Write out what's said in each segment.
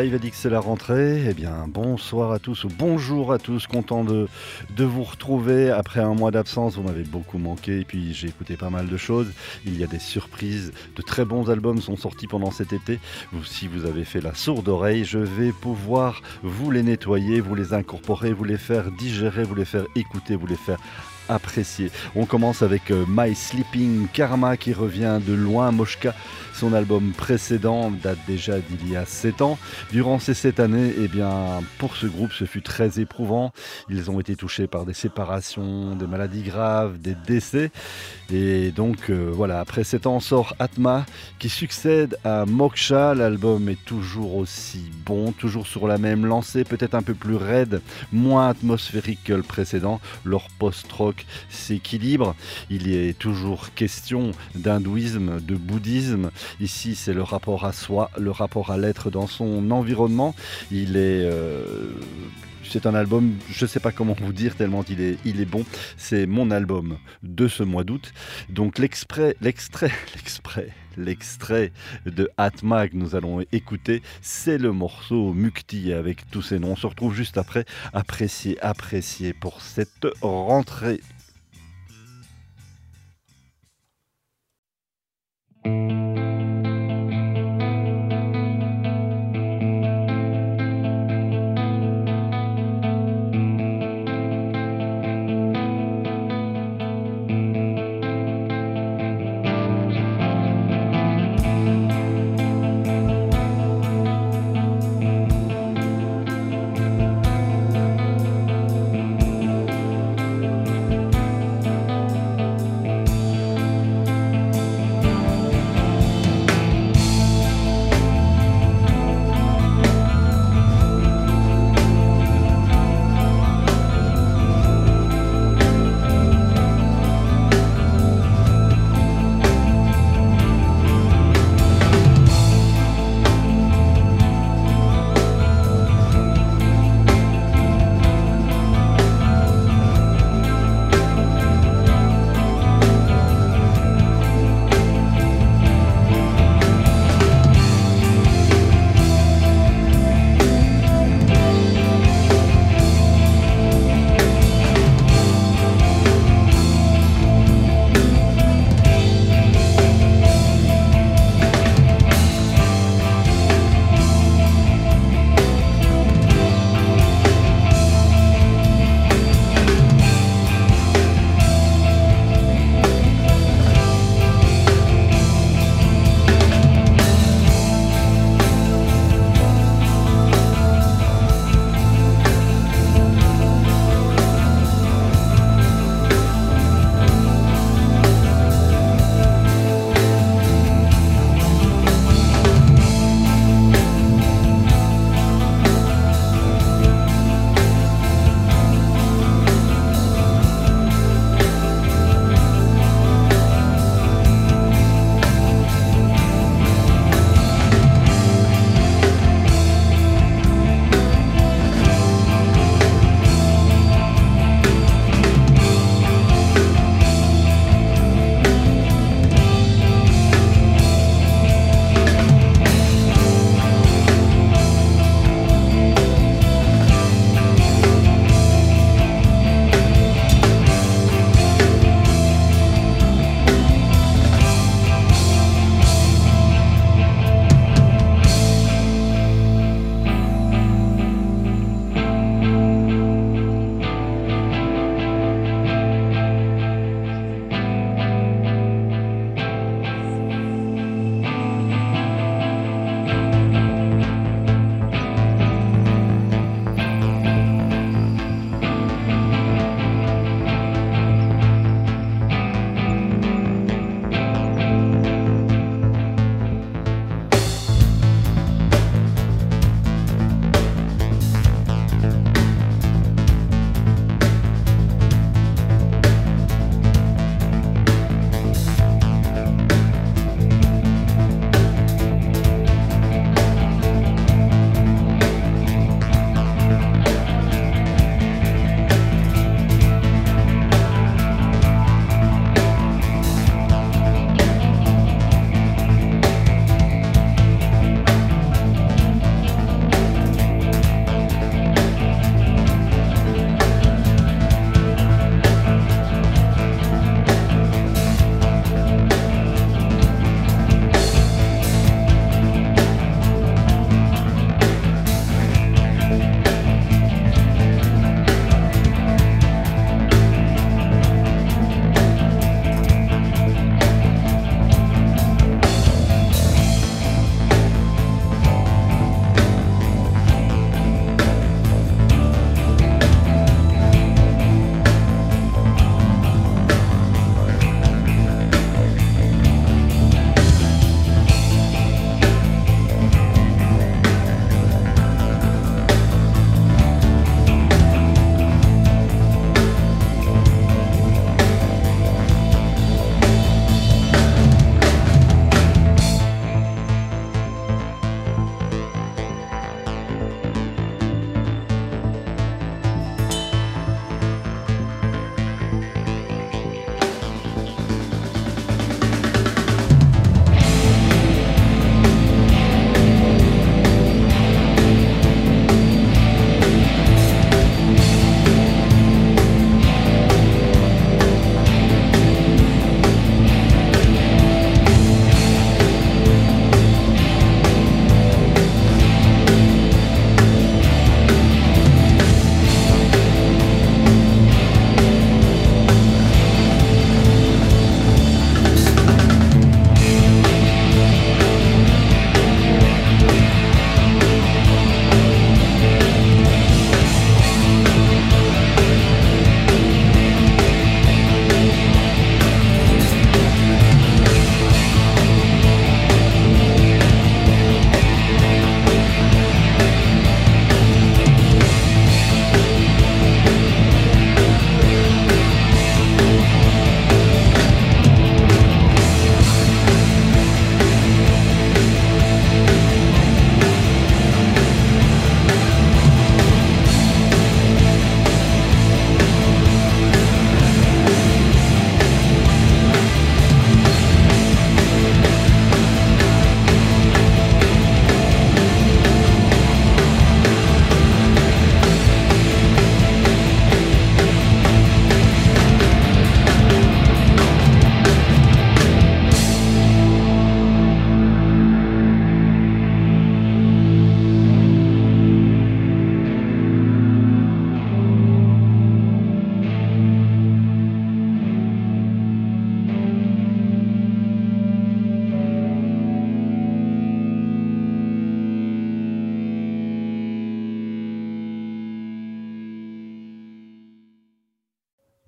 il va dire que c'est la rentrée. Eh bien, bonsoir à tous, ou bonjour à tous, content de vous retrouver après un mois d'absence. Vous m'avez beaucoup manqué et puis j'ai écouté pas mal de choses. Il y a des surprises, de très bons albums sont sortis pendant cet été. Si vous avez fait la sourde oreille, je vais pouvoir vous les nettoyer, vous les incorporer, vous les faire digérer, vous les faire écouter, vous les faire apprécier. On commence avec My Sleeping Karma qui revient de loin. Moshka, son album précédent date déjà d'il y a 7 ans. Durant ces 7 années, eh bien, pour ce groupe, ce fut très éprouvant. Ils ont été touchés par des séparations, des maladies graves, des décès. Et donc voilà, après 7 ans sort Atma qui succède à Moksha. L'album est toujours aussi bon, toujours sur la même lancée, peut-être un peu plus raide, moins atmosphérique que le précédent. Leur post-rock s'équilibre. Il y est toujours question d'hindouisme, de bouddhisme. Ici, c'est le rapport à soi, le rapport à l'être dans son environnement. C'est un album, je ne sais pas comment vous dire tellement il est bon. C'est mon album de ce mois d'août. Donc l'extrait de Atma que nous allons écouter, c'est le morceau Mukti avec tous ces noms. On se retrouve juste après. Appréciez pour cette rentrée.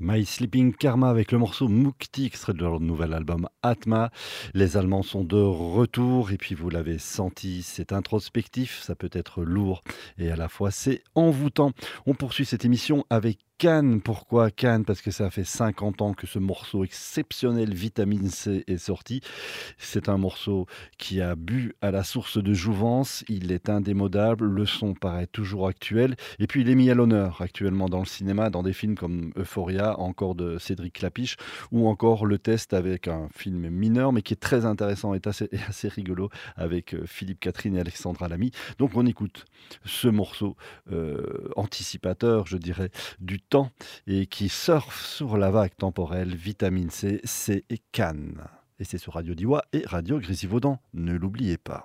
My Sleeping Karma avec le morceau Mukti, extrait de leur nouvel album Atma. Les Allemands sont de retour et puis vous l'avez senti, c'est introspectif, ça peut être lourd et à la fois c'est envoûtant. On poursuit cette émission avec Cannes. Pourquoi Cannes? Parce que ça fait 50 ans que ce morceau exceptionnel Vitamine C est sorti. C'est un morceau qui a bu à la source de jouvence, il est indémodable, le son paraît toujours actuel et puis il est mis à l'honneur actuellement dans le cinéma, dans des films comme Euphoria, encore de Cédric Clapiche, ou encore Le Test avec un film mineur mais qui est très intéressant et assez rigolo avec Philippe Catherine et Alexandra Lamy. Donc on écoute ce morceau anticipateur, je dirais, du temps et qui surfe sur la vague temporelle. Vitamine C, c'est Cannes. Et c'est sur Radio Diwa et Radio Grésivaudan. Ne l'oubliez pas.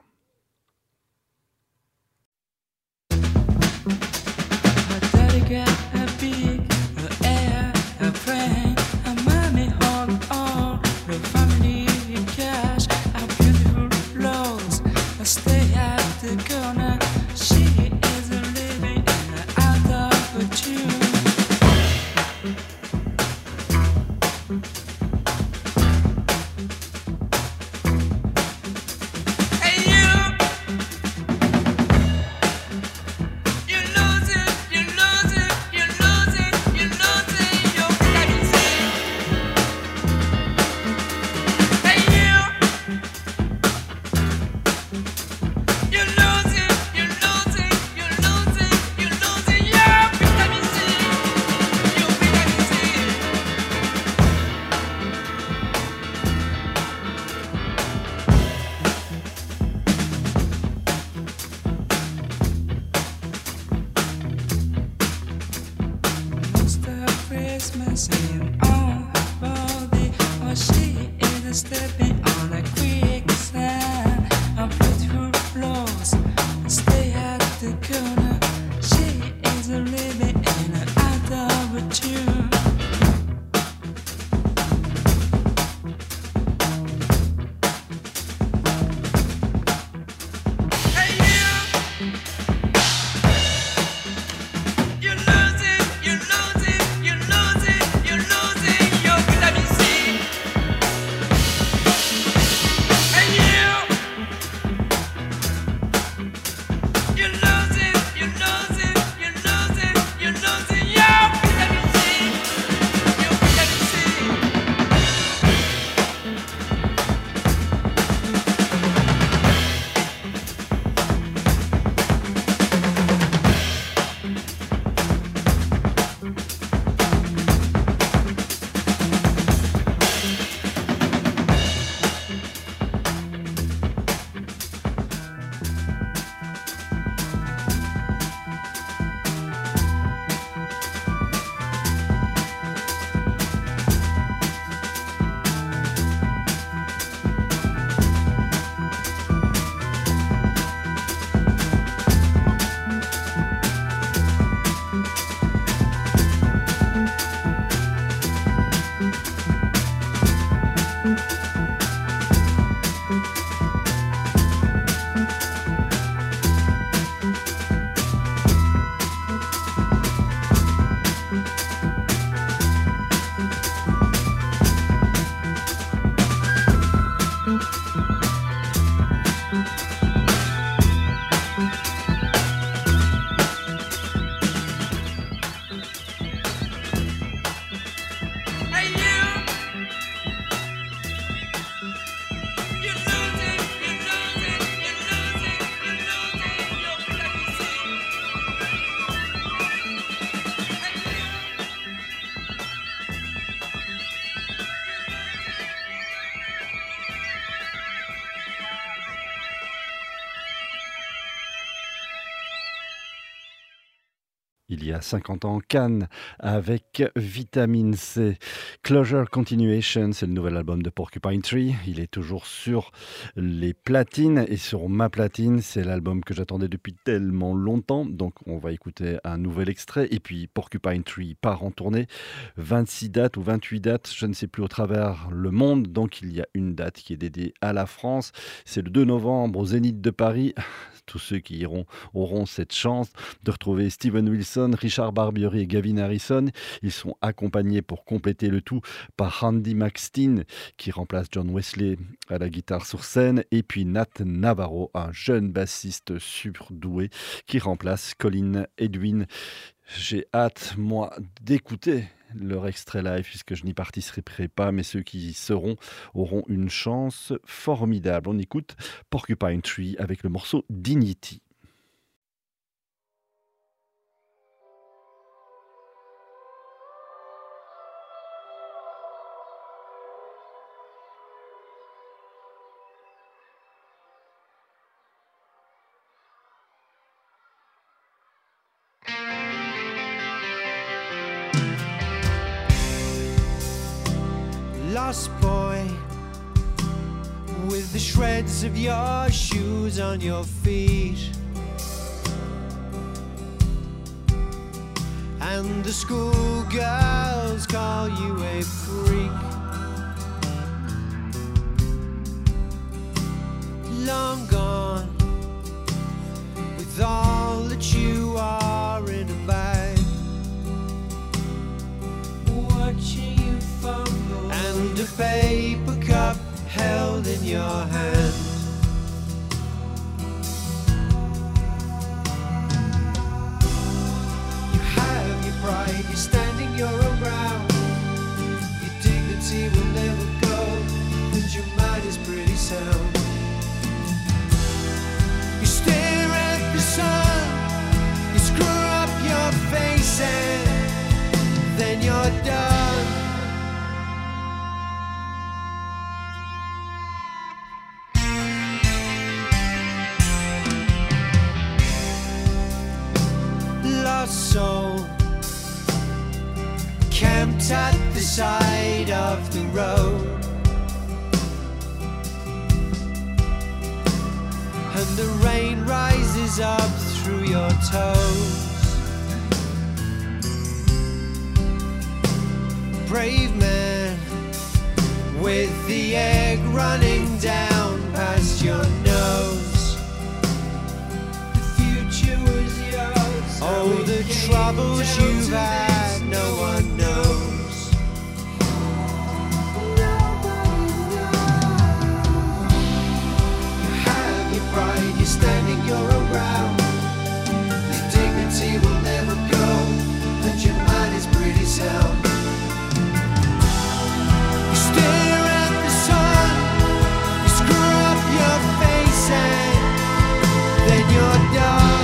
Il y a 50 ans, Cannes avec Vitamine C. Closure Continuation, c'est le nouvel album de Porcupine Tree. Il est toujours sur les platines et sur ma platine. C'est l'album que j'attendais depuis tellement longtemps. Donc on va écouter un nouvel extrait. Et puis Porcupine Tree part en tournée. 26 dates ou 28 dates, je ne sais plus, au travers le monde. Donc il y a une date qui est dédiée à la France. C'est le 2 novembre au Zénith de Paris. Tous ceux qui iront auront cette chance de retrouver Steven Wilson Harrison, Richard Barbieri et Gavin Harrison. Ils sont accompagnés pour compléter le tout par Randy McSteen qui remplace John Wesley à la guitare sur scène et puis Nat Navarro, un jeune bassiste surdoué qui remplace Colin Edwin. J'ai hâte, moi, d'écouter leur extrait live puisque je n'y participerai pas, mais ceux qui y seront auront une chance formidable. On écoute Porcupine Tree avec le morceau Dignity. Lost boy, with the shreds of your shoes on your feet, and the schoolgirls call you a freak. Long gone, with all that you are in a bag, watching you fumble, and a paper cup held in your hand. You have your pride, you're standing your own ground. Your dignity will never go, and your mind is pretty sound. You stare at the sun, you screw up your face, and then you're done. Lost soul, camped at the side of the road, and the rain rises up through your toes. Brave man, with the egg running down past your nose. The future was yours. Oh, the troubles you've had, no one knows. You have your pride, you're standing your own ground. Your dignity will never go, and your mind is pretty sound. You stare at the sun, you screw up your face, and then you're done.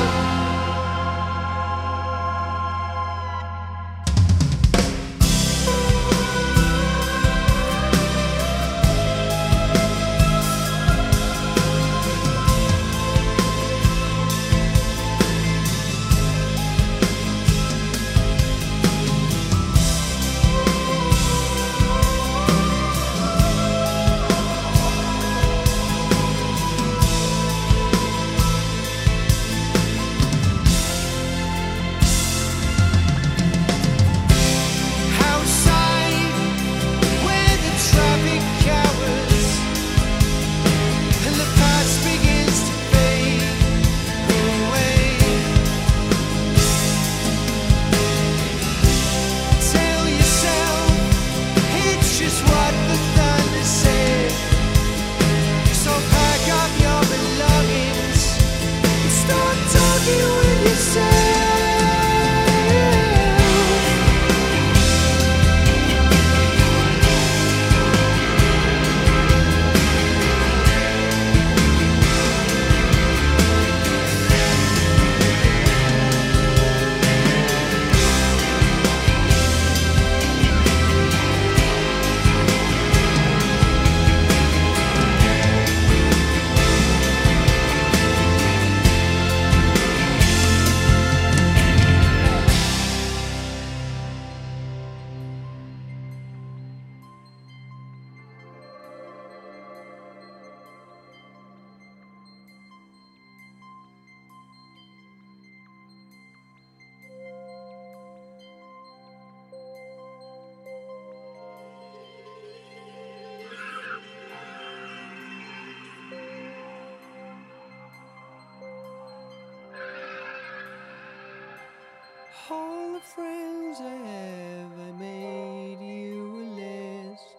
the friends I have, I made you a list.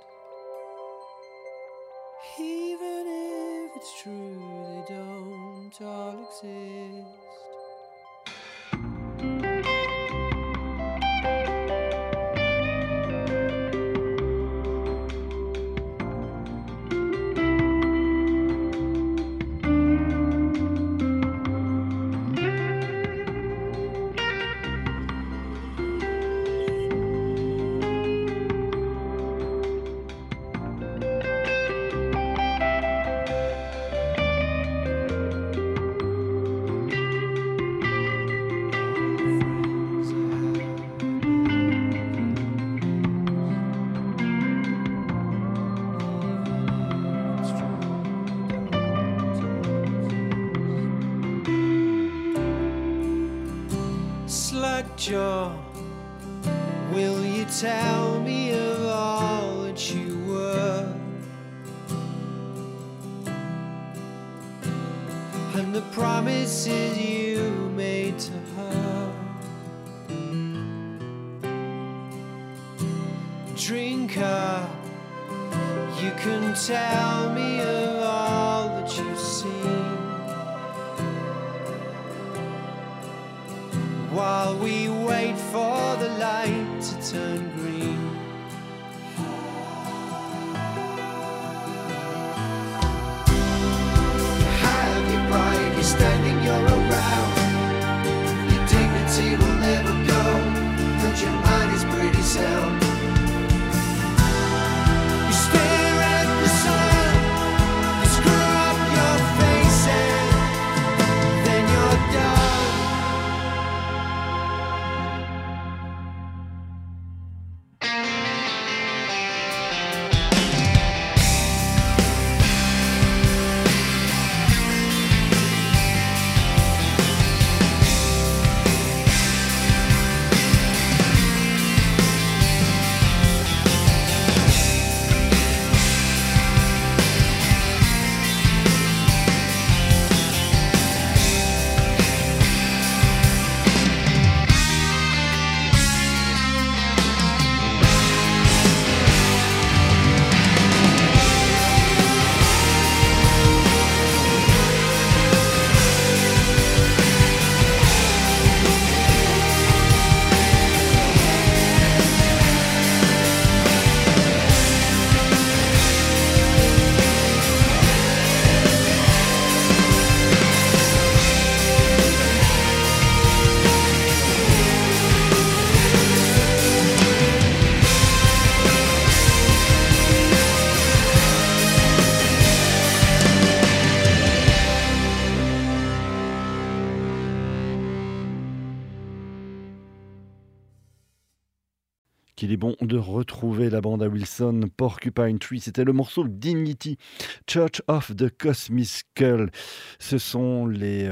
Even if it's true they don't all exist. Slugjaw, will you tell me of all that you were and the promises you made to her? Drinker, you can tell me of all that you've seen while we wait for the light to turn green. Have your pride, you're standing your around. Your dignity will never go, and your mind is pretty sound. You stare at the sun, you screw up your face, and then you're done. Qu'il est bon de retrouver la bande à Wilson, Porcupine Tree, c'était le morceau Dignity, Church of the Cosmic Skull. Ce sont des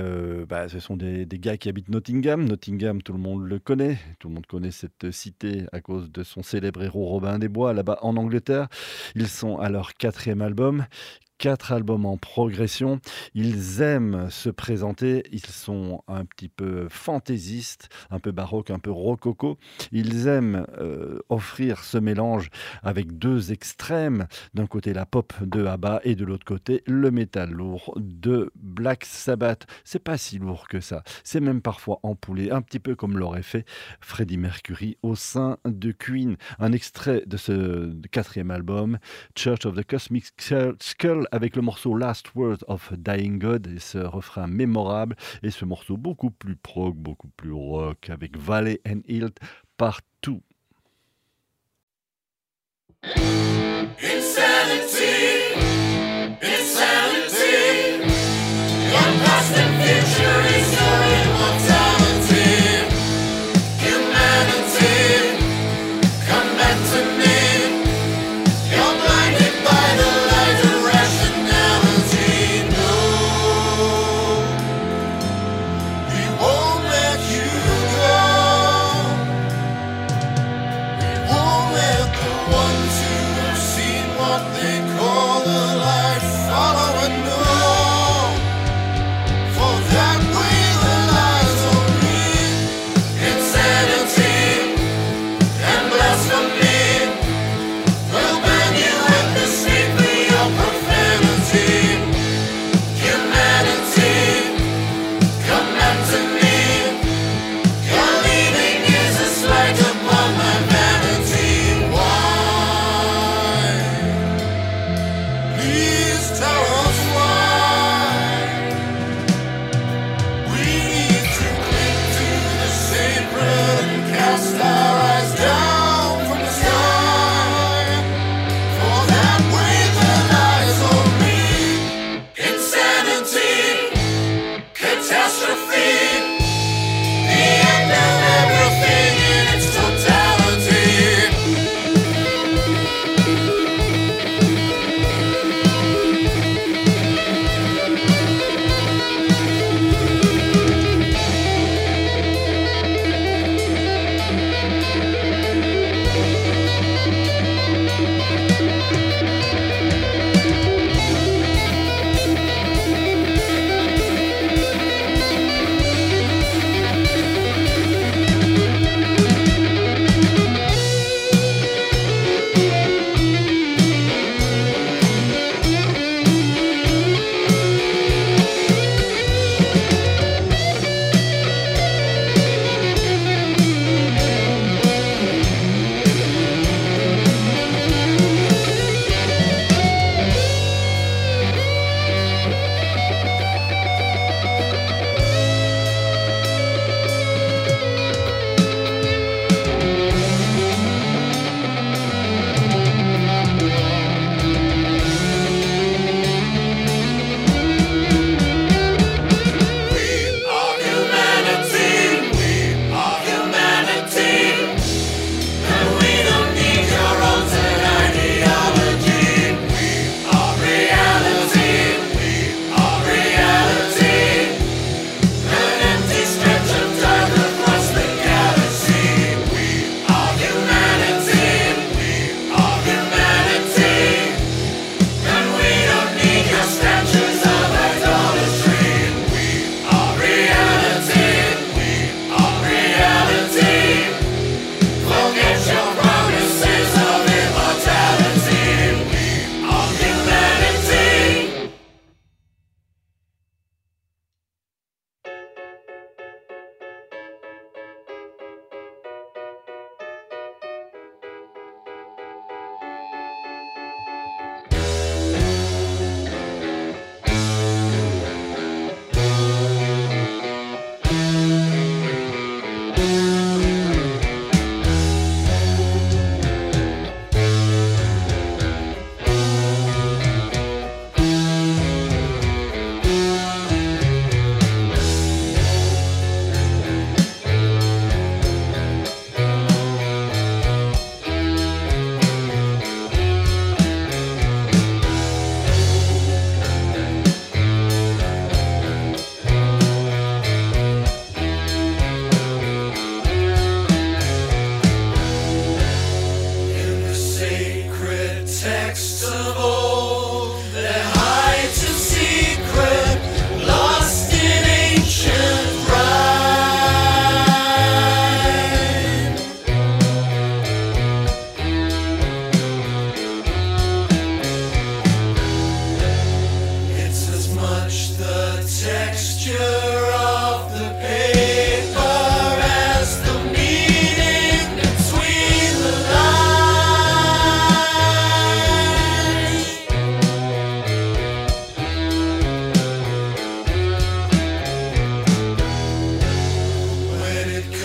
gars qui habitent Nottingham. Nottingham, tout le monde le connaît. Tout le monde connaît cette cité à cause de son célèbre héros Robin des Bois, là-bas en Angleterre. Ils sont à leur 4e album. 4 albums en progression. Ils aiment se présenter, ils sont un petit peu fantaisistes, un peu baroques, un peu rococo. Ils aiment offrir ce mélange avec 2 extrêmes. D'un côté la pop de ABBA et de l'autre côté le métal lourd de Black Sabbath. C'est pas si lourd que ça. C'est même parfois empoulé, un petit peu comme l'aurait fait Freddie Mercury au sein de Queen. Un extrait de ce 4e album, Church of the Cosmic Skull, avec le morceau Last Words of a Dying God et ce refrain mémorable et ce morceau beaucoup plus prog, beaucoup plus rock avec Valley and Hilt Part 2. Insanity, insanity, your past and future is your immortality. Humanity, come back to me. You're blinded by the light of rationality. No, we won't let you go. We won't let the ones who have seen what they call the light follow and know. For that we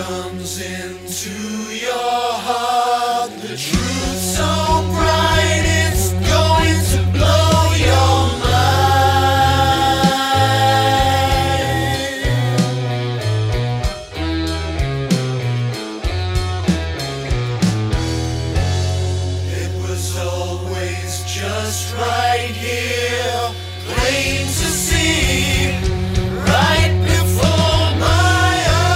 comes into your heart, the truth so bright it's going to blow your mind. It was always just right here, plain to see, right before my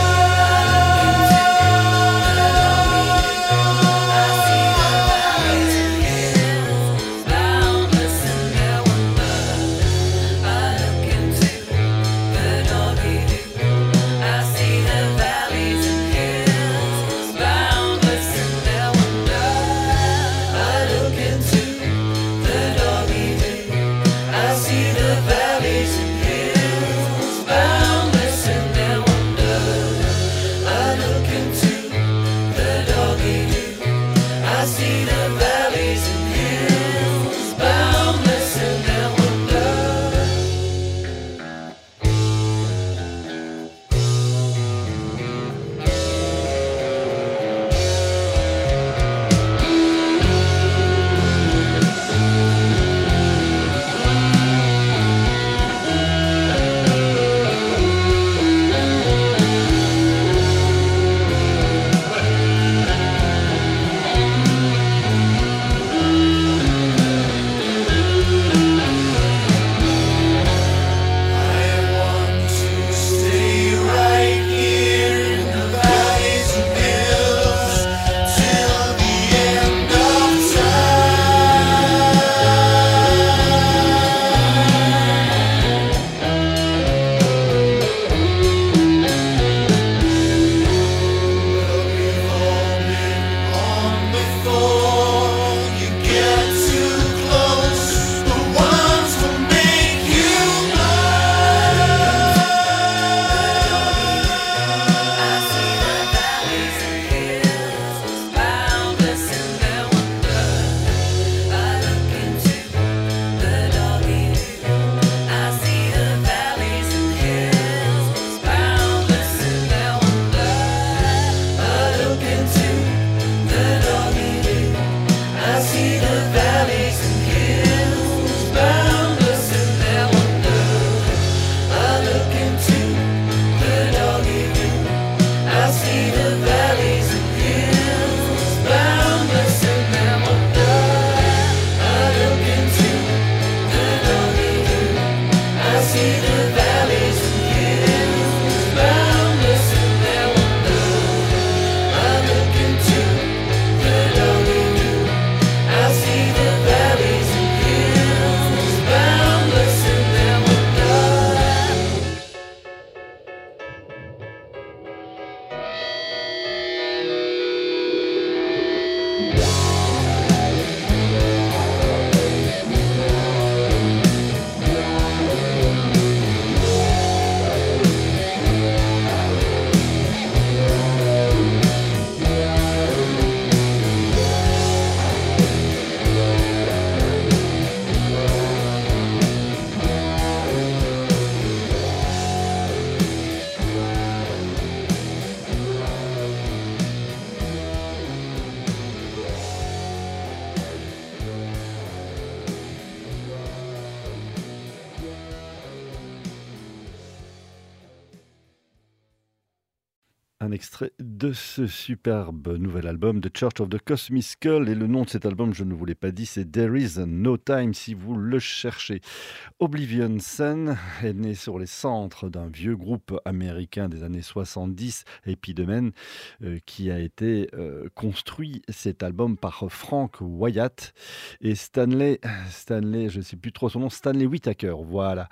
Un extrait de ce superbe nouvel album de Church of the Cosmic Skull, et le nom de cet album, je ne vous l'ai pas dit, c'est There Is No Time si vous le cherchez. Oblivion Sun est né sur les cendres d'un vieux groupe américain des années 70, Epidemon, qui a été construit cet album par Frank Wyatt et Stanley, je ne sais plus trop son nom, Stanley Whitaker. Voilà.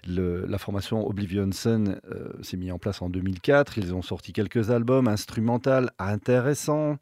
La formation Oblivion Sun s'est mise en place en 2004. Ils ont sorti quelques albums instrumentaux intéressants.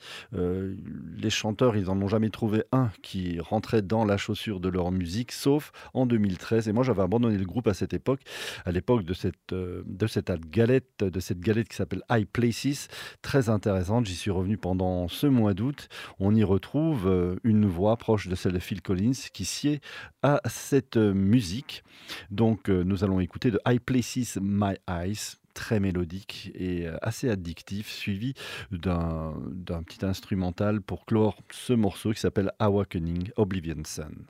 Les chanteurs, ils n'en ont jamais trouvé un qui rentrait dans la chaussure de leur musique, sauf en 2013. Et moi, j'avais abandonné le groupe à cette époque, de cette galette qui s'appelle High Places, très intéressante. J'y suis revenu pendant ce mois d'août. On y retrouve une voix proche de celle de Phil Collins qui sied à cette musique. Donc, nous allons écouter de High Places My Eyes, très mélodique et assez addictif, suivi d'un petit instrumental pour clore ce morceau qui s'appelle Awakening Oblivion Sun.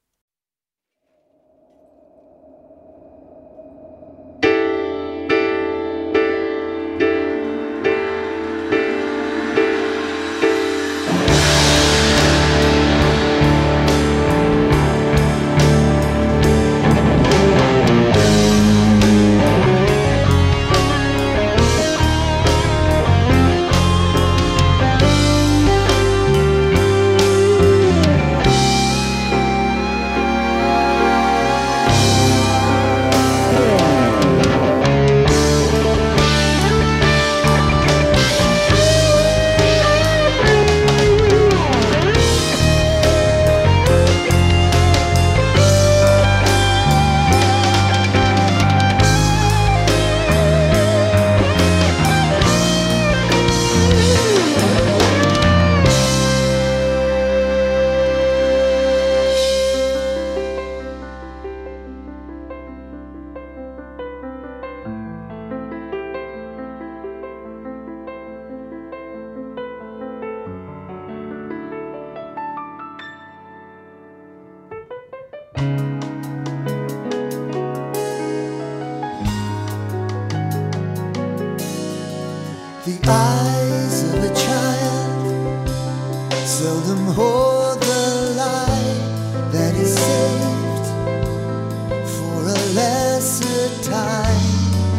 The eyes of a child seldom hold the light that is saved for a lesser time.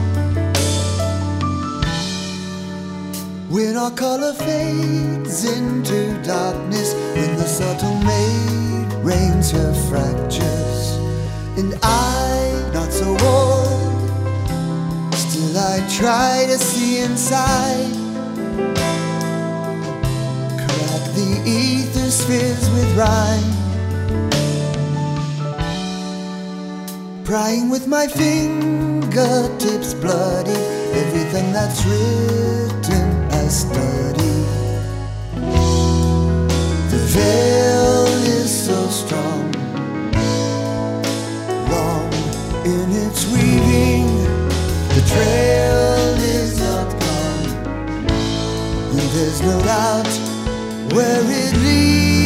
When our color fades into darkness, when the subtle maid rains her fractures, and I, not so old, still I try to see inside. Crack the ether spheres with rhyme, prying with my fingertips bloody everything that's written I study. The veil is so strong, long in its weaving. The trail is not gone, and there's no doubt where it leads.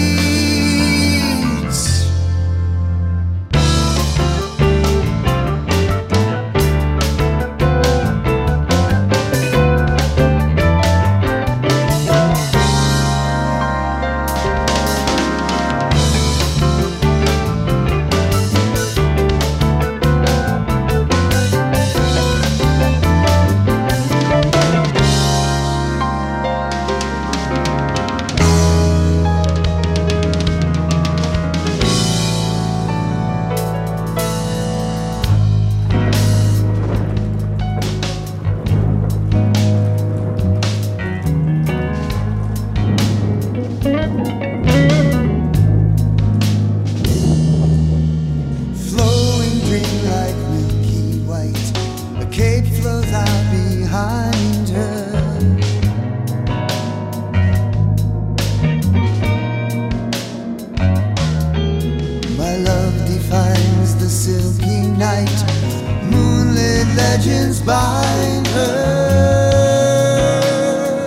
Bind her.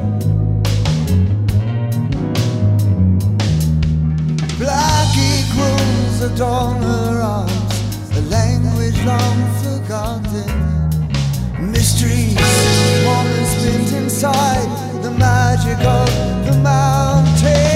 Black equals adorn her arms, a language long forgotten. Mysteries, warm and spent inside the magic of the mountain.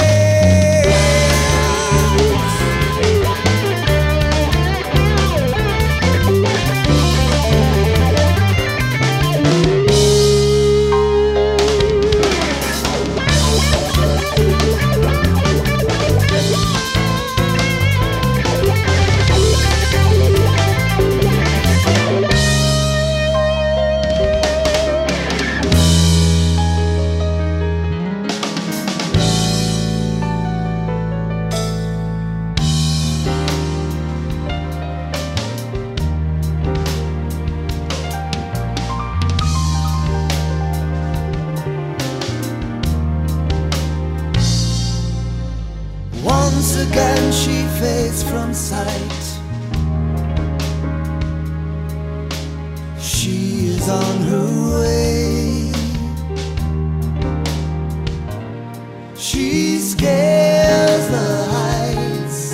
Once again she fades from sight. She is is on her way. She scares the heights.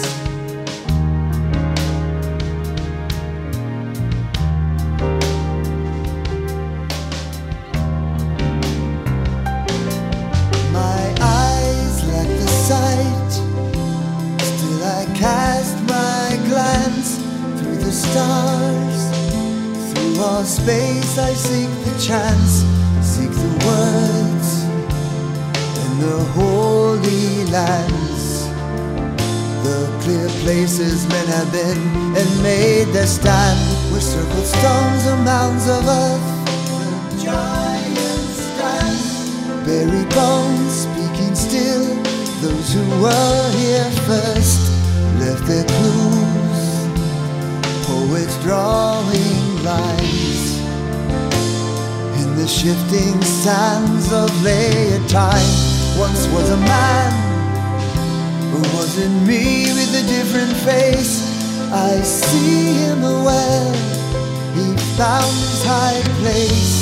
My eyes lack the sight, still I cast my glance through the stars. Through all space I seek the chance, seek the words in the holy lands, the clear places men have been and made their stand, where circled stones and mounds of earth, the giants stand, buried bones speaking still, those who were here first left their clues, poets drawing lines in the shifting sands of later time. Once was a man who wasn't me with a different face. I see him well, he found his high place.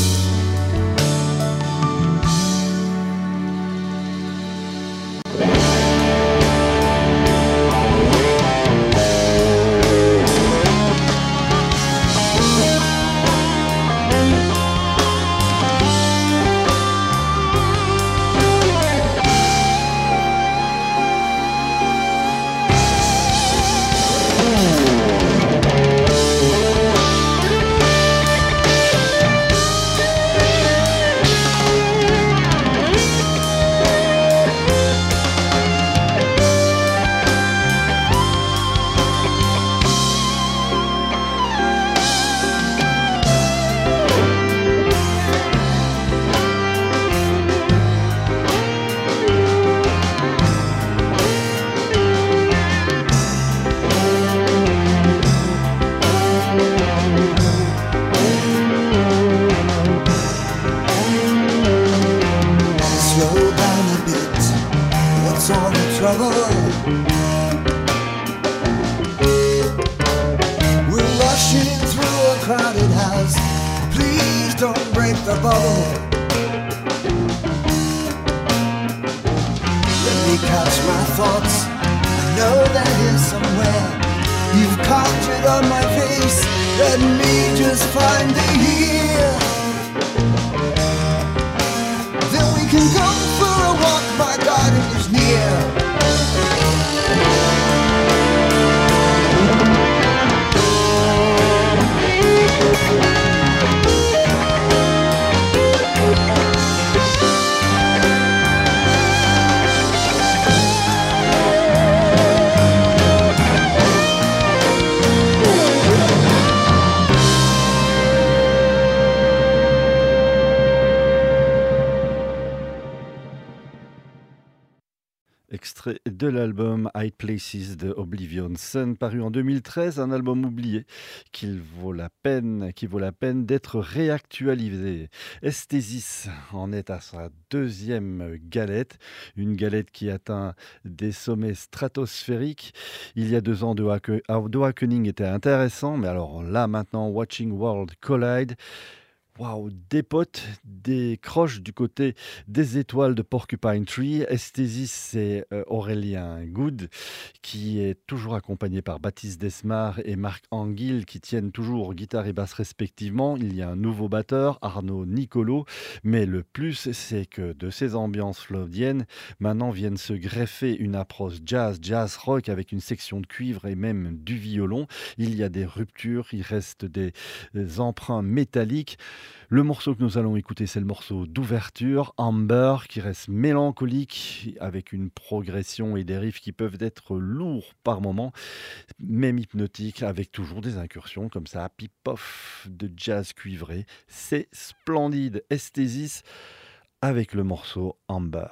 Extrait de l'album High Places de Oblivion Sun, paru en 2013, un album oublié qui vaut la peine d'être réactualisé. Esthesis en est à sa deuxième galette, une galette qui atteint des sommets stratosphériques. Il y a 2 ans, The Awakening était intéressant, mais alors là maintenant, Watching World Collide. Waouh, des potes, des croches du côté des étoiles de Porcupine Tree. Esthesis, c'est Aurélien Good, qui est toujours accompagné par Baptiste Desmar et Marc Anguille, qui tiennent toujours guitare et basse respectivement. Il y a un nouveau batteur, Arnaud Nicolo, mais le plus, c'est que de ces ambiances flaudiennes, maintenant viennent se greffer une approche jazz rock avec une section de cuivre et même du violon. Il y a des ruptures, il reste des emprunts métalliques. Le morceau que nous allons écouter, c'est le morceau d'ouverture, Amber, qui reste mélancolique, avec une progression et des riffs qui peuvent être lourds par moments, même hypnotiques, avec toujours des incursions comme ça, pip-poff de jazz cuivré. C'est splendide. Esthesis avec le morceau Amber.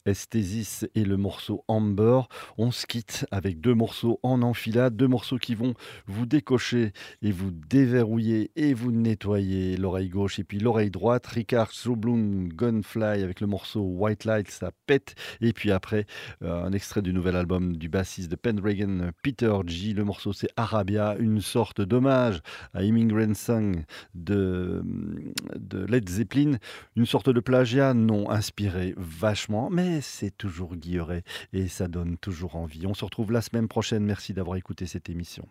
Esthesis et le morceau Amber. On se quitte avec 2 morceaux en enfilade, 2 morceaux qui vont vous décocher et vous déverrouiller et vous nettoyer l'oreille gauche et puis l'oreille droite. Ricard Stroblum Gunfly avec le morceau White Light, ça pète. Et puis après, un extrait du nouvel album du bassiste de Pendragon, Peter G. Le morceau c'est Arabia, une sorte d'hommage à Immigrant Song de Led Zeppelin. Une sorte de plagiat, non, inspiré vachement, mais c'est toujours guilleret et ça donne toujours envie. On se retrouve la semaine prochaine. Merci d'avoir écouté cette émission.